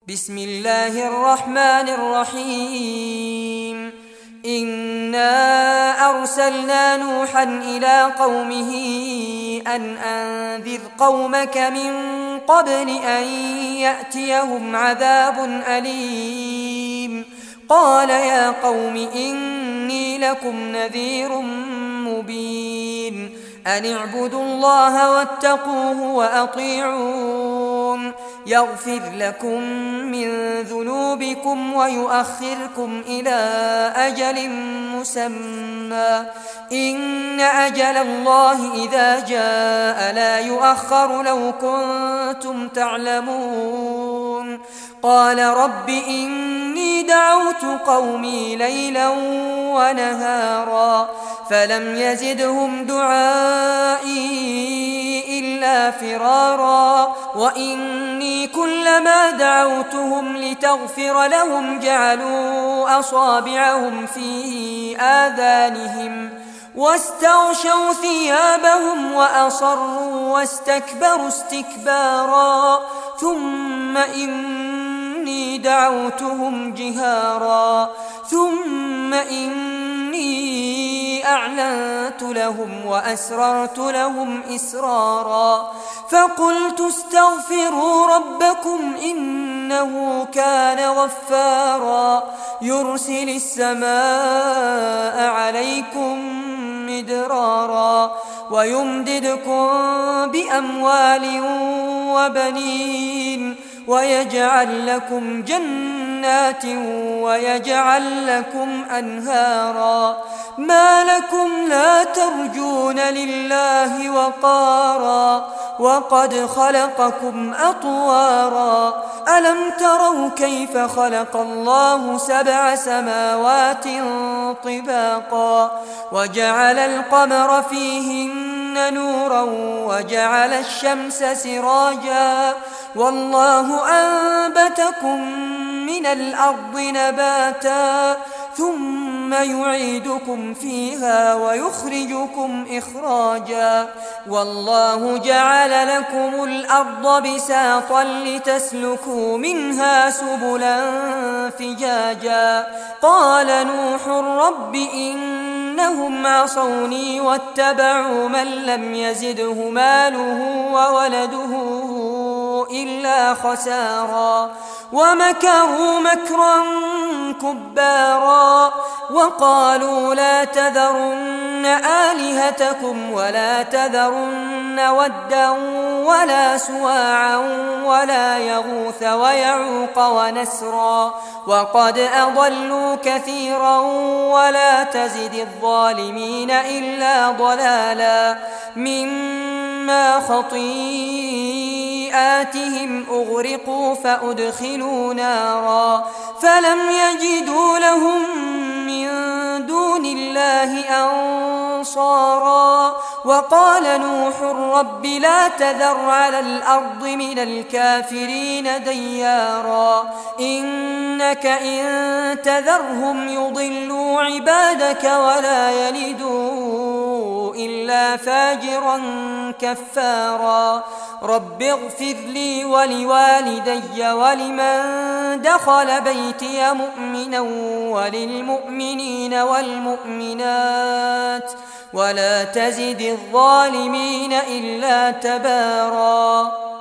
بسم الله الرحمن الرحيم إنا أرسلنا نوحا إلى قومه أن أنذر قومك من قبل أن يأتيهم عذاب أليم قال يا قوم إني لكم نذير مبين أن اعبدوا الله واتقوه وأطيعون يغفر لكم من ذنوبكم ويؤخركم إلى أجل مسمى إن أجل الله إذا جاء لا يؤخر لو كنتم تعلمون قال رب إني دعوت قومي ليلا ونهارا فلم يزدهم دعائي إلا فرارا وإني كلما دعوتهم لتغفر لهم جعلوا أصابعهم في آذانهم واستغشوا ثيابهم وأصروا واستكبروا استكبارا ثم إني دعوتهم جهارا ثم إني أعلنت لهم وأسررت لهم إسرارا فقلت استغفروا ربكم إنه كان غفارا يرسل السماء عليكم مدرارا ويمددكم بأموال وبنين ويجعل لكم جنات ويجعل لكم أنهارا ما لكم لا ترجون لله وقارا وقد خلقكم أطوارا ألم تروا كيف خلق الله 7 سماوات طباقا وجعل القمر فيهن نورا وجعل الشمس سراجا والله أنبتكم من الأرض نباتا ثم يعيدكم فيها ويخرجكم إخراجا والله جعل لكم الأرض بساطا لتسلكوا منها سبلا فجاجا قال نوح رب إنهم عصوني واتبعوا من لم يزده ماله وولده إلا خسارا ومكروا مكرا كبارا وقالوا لا تذرن آلهتكم ولا تذرن ودا ولا سواعا ولا يغوث ويعوق ونسرا وقد أضلوا كثيرا ولا تزد الظالمين إلا ضلالا مما خطيئاتهم أغرقوا فأدخلوا نارا فلم يجدوا لهم من دون الله أنصارا وقال نوح رب لا تذر على الأرض من الكافرين ديارا إنك إن تذرهم يضلوا عبادك ولا يلدوا إلا فاجرا كفارا رب اغفر لي ولوالدي ولمن دخل بيتي مؤمنا وللمؤمنين والمؤمنات ولا تزد الظالمين إلا تبارا.